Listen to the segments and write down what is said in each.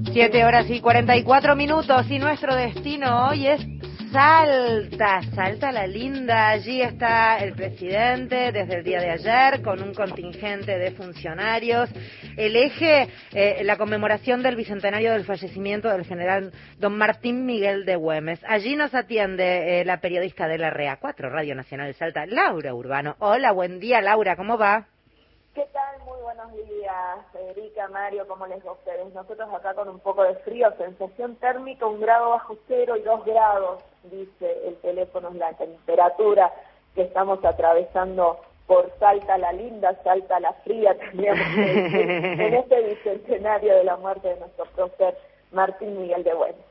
7:44 y nuestro destino hoy es Salta, Salta la Linda. Allí está el presidente desde el día de ayer con un contingente de funcionarios. El eje, la conmemoración del bicentenario del fallecimiento del general don Martín Miguel de Güemes. Allí nos atiende la periodista de la REA4, Radio Nacional de Salta, Laura Urbano. Hola, buen día, Laura, ¿cómo va? ¿Qué tal? Muy buenos días, Federica, Mario, ¿cómo les va a ustedes? Nosotros acá con un poco de frío, sensación térmica 1 grado bajo cero y 2 grados, dice el teléfono, es la temperatura que estamos atravesando por Salta la Linda, Salta la Fría, tendríamos que decir, en este bicentenario de la muerte de nuestro prócer Martín Miguel de Güemes.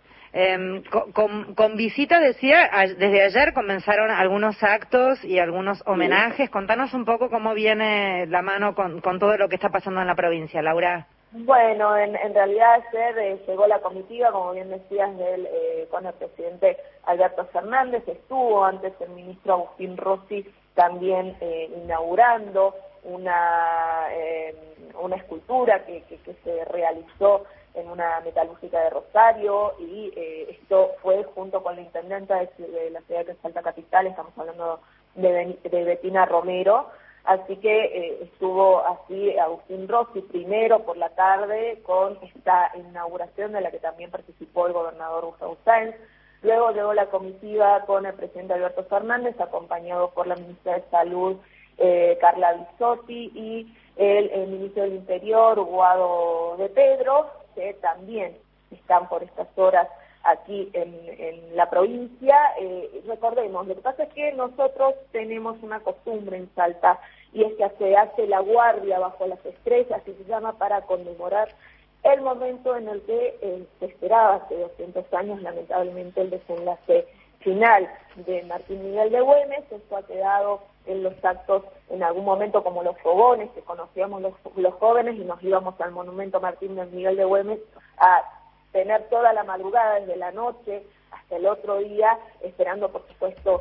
Con visita, decía, desde ayer comenzaron algunos actos y algunos homenajes. Contanos un poco cómo viene la mano con todo lo que está pasando en la provincia, Laura. Bueno, en realidad ayer llegó la comitiva, como bien decías, con el presidente Alberto Fernández. Estuvo antes el ministro Agustín Rossi también inaugurando una escultura que se realizó en una metalúrgica de Rosario, y esto fue junto con la intendenta de la ciudad de Salta Capital, estamos hablando de Betina Romero, así que estuvo así Agustín Rossi primero por la tarde con esta inauguración de la que también participó el gobernador Gustavo Sáenz. Luego llegó la comitiva con el presidente Alberto Fernández, acompañado por la ministra de Salud Carla Bisotti y el ministro del Interior Guado de Pedro, que también están por estas horas aquí en la provincia. Recordemos, lo que pasa es que nosotros tenemos una costumbre en Salta, y es que se hace la guardia bajo las estrellas, y se llama para conmemorar el momento en el que se esperaba hace 200 años, lamentablemente, el desenlace final de Martín Miguel de Güemes. Esto ha quedado en los actos en algún momento como los fogones, que conocíamos los jóvenes y nos íbamos al monumento Martín Miguel de Güemes a tener toda la madrugada, desde la noche hasta el otro día, esperando por supuesto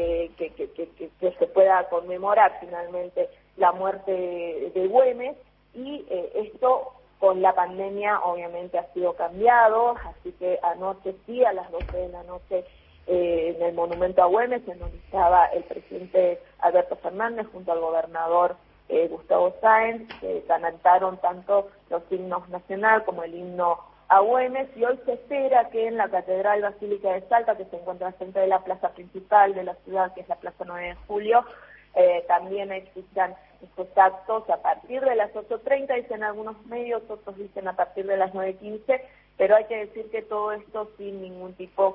que se pueda conmemorar finalmente la muerte de Güemes, y esto con la pandemia obviamente ha sido cambiado, así que anoche sí, a las 12 de la noche, en el monumento a Güemes, en donde estaba el presidente Alberto Fernández junto al gobernador Gustavo Sáenz, que cantaron tanto los himnos nacional como el himno a Güemes, y hoy se espera que en la Catedral Basílica de Salta, que se encuentra frente de la plaza principal de la ciudad, que es la Plaza 9 de Julio, también existan estos actos a partir de las 8:30, dicen algunos medios, otros dicen a partir de las 9:15, pero hay que decir que todo esto sin ningún tipo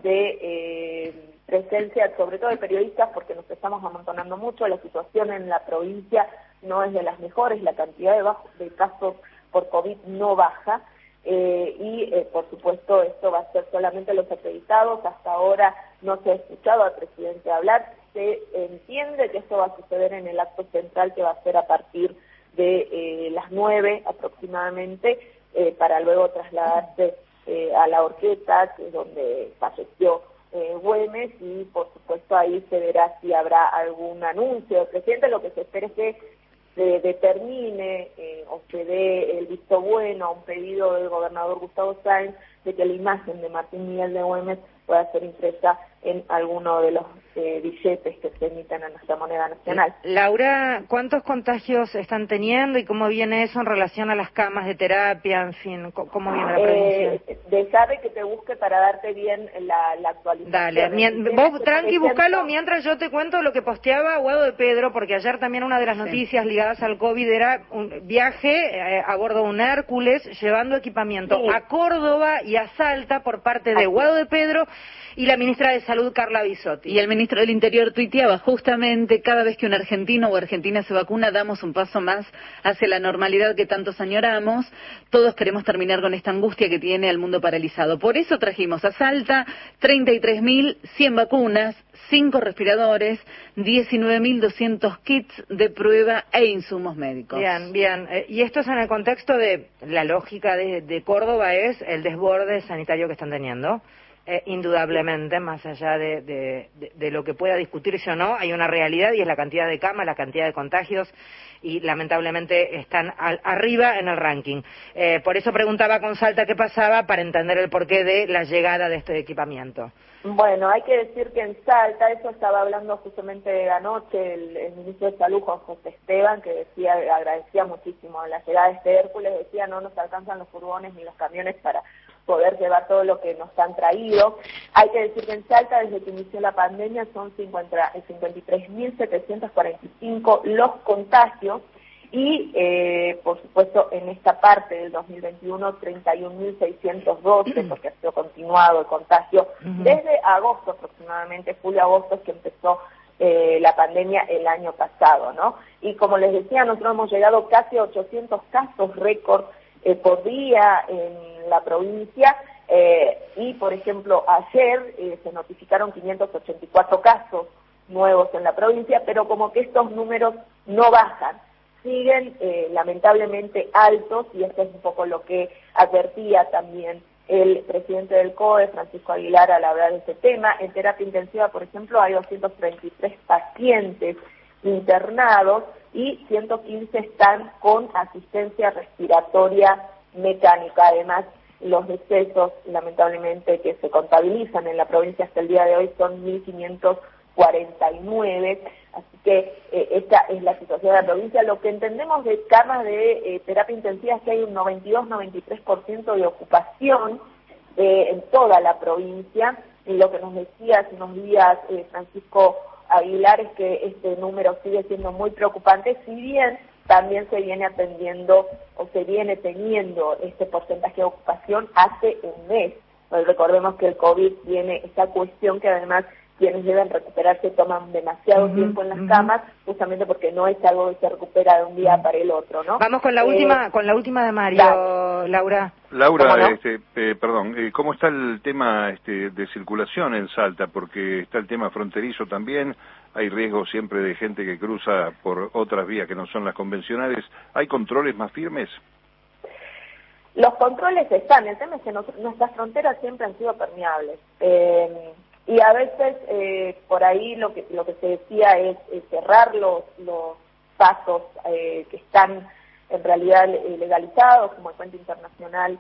de presencia, sobre todo de periodistas, porque nos estamos amontonando mucho. La situación en la provincia no es de las mejores, la cantidad de casos por COVID no baja, y por supuesto esto va a ser solamente los acreditados. Hasta ahora no se ha escuchado al presidente hablar. Se entiende que esto va a suceder en el acto central, que va a ser a partir de las 9 aproximadamente, para luego trasladarse a la Horqueta, que es donde falleció Güemes, y por supuesto ahí se verá si habrá algún anuncio del presidente. Lo que se espera es que se determine o se dé el visto bueno a un pedido del gobernador Gustavo Sáenz de que la imagen de Martín Miguel de Güemes pueda ser impresa en alguno de los billetes que se emiten en nuestra moneda nacional. Laura, ¿cuántos contagios están teniendo y cómo viene eso en relación a las camas de terapia? En fin, ¿cómo viene la provincia? Déjame que te busque para darte bien la actualización. Dale, vos tranqui, buscalo mientras yo te cuento lo que posteaba Guado de Pedro, porque ayer también una de las noticias ligadas al COVID era un viaje a bordo de un Hércules llevando equipamiento a Córdoba y a Salta por parte de Guado de Pedro y la ministra de Salud, Carla Bisotti. Y el ministro del Interior tuiteaba justamente: cada vez que un argentino o argentina se vacuna, damos un paso más hacia la normalidad que tantos añoramos. Todos queremos terminar con esta angustia que tiene al mundo paralizado. Por eso trajimos a Salta 33.100 vacunas, 5 respiradores, 19.200 kits de prueba e insumos médicos. Bien. Y esto es en el contexto de la lógica de Córdoba, es el desborde sanitario que están teniendo. indudablemente, más allá de lo que pueda discutirse o no, hay una realidad y es la cantidad de camas, la cantidad de contagios, y lamentablemente están arriba en el ranking. Por eso preguntaba con Salta qué pasaba, para entender el porqué de la llegada de este equipamiento. Bueno, hay que decir que en Salta, eso estaba hablando justamente anoche el ministro de Salud, Juan José Esteban, que decía, agradecía muchísimo la llegada de este Hércules, decía no nos alcanzan los furgones ni los camiones para poder llevar todo lo que nos han traído. Hay que decir que en Salta, desde que inició la pandemia, son 53.745 los contagios, y por supuesto en esta parte del 2021 31.612, porque ha sido continuado el contagio desde agosto aproximadamente, julio-agosto, que empezó la pandemia el año pasado, ¿no? Y como les decía, nosotros hemos llegado casi a 800 casos récord por día en la provincia, y por ejemplo ayer se notificaron 584 casos nuevos en la provincia, pero como que estos números no bajan, siguen lamentablemente altos, y esto es un poco lo que advertía también el presidente del COE, Francisco Aguilar, al hablar de este tema. En terapia intensiva, por ejemplo, hay 233 pacientes internados y 115 están con asistencia respiratoria mecánica. Además, los decesos, lamentablemente, que se contabilizan en la provincia hasta el día de hoy son 1.549, así que esta es la situación de la provincia. Lo que entendemos de camas de terapia intensiva es que hay un 92-93% de ocupación en toda la provincia, y lo que nos decía hace unos días Francisco Aguilar es que este número sigue siendo muy preocupante, si bien también se viene atendiendo o se viene teniendo este porcentaje de ocupación hace un mes. Pues recordemos que el COVID tiene esa cuestión que además quienes deben recuperarse toman demasiado tiempo en las camas, justamente porque no es algo que se recupera de un día para el otro, ¿no? Vamos con la última de Mario, Laura. Laura, no? Perdón, ¿cómo está el tema de circulación en Salta? Porque está el tema fronterizo también, hay riesgo siempre de gente que cruza por otras vías que no son las convencionales. ¿Hay controles más firmes? Los controles están, el tema es que nuestras fronteras siempre han sido permeables. Y a veces por ahí lo que se decía es cerrar los pasos que están en realidad legalizados, como el puente internacional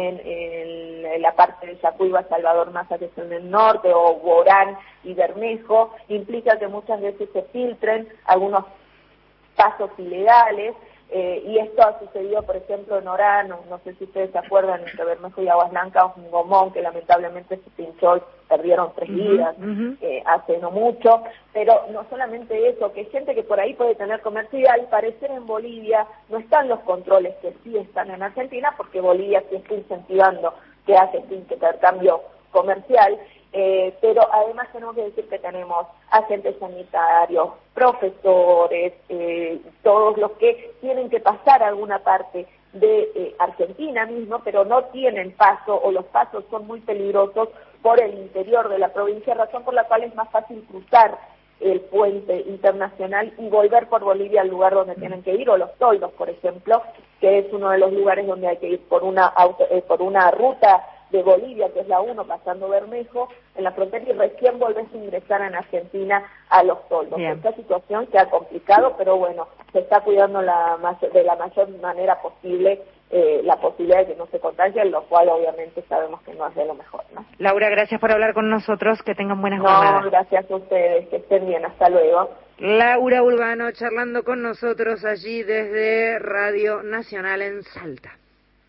en la parte de Yacuiba, Salvador Massa, que es en el norte, o Borán y Bermejo, implica que muchas veces se filtren algunos pasos ilegales. Y esto ha sucedido, por ejemplo, en Orán, no sé si ustedes se acuerdan, entre Bermejo y Aguas Blancas, un gomón que lamentablemente se pinchó y perdieron 3 vidas hace no mucho. Pero no solamente eso, que hay gente que por ahí puede tener comercio, y al parecer en Bolivia no están los controles que sí están en Argentina, porque Bolivia sí está incentivando que hace este intercambio comercial. Pero además tenemos que decir que tenemos agentes sanitarios, profesores, todos los que tienen que pasar a alguna parte de Argentina mismo, pero no tienen paso, o los pasos son muy peligrosos por el interior de la provincia, razón por la cual es más fácil cruzar el puente internacional y volver por Bolivia al lugar donde tienen que ir, o Los Toldos, por ejemplo, que es uno de los lugares donde hay que ir por una ruta de Bolivia, que es la 1, pasando Bermejo, en la frontera, y recién volvés a ingresar en Argentina a Los Toldos. Esta situación se ha complicado, pero bueno, se está cuidando de la mayor manera posible la posibilidad de que no se contagien, lo cual obviamente sabemos que no es de lo mejor, ¿no? Laura, gracias por hablar con nosotros, que tengan buenas jornadas. No, gracias a ustedes, que estén bien, hasta luego. Laura Urbano charlando con nosotros allí desde Radio Nacional en Salta.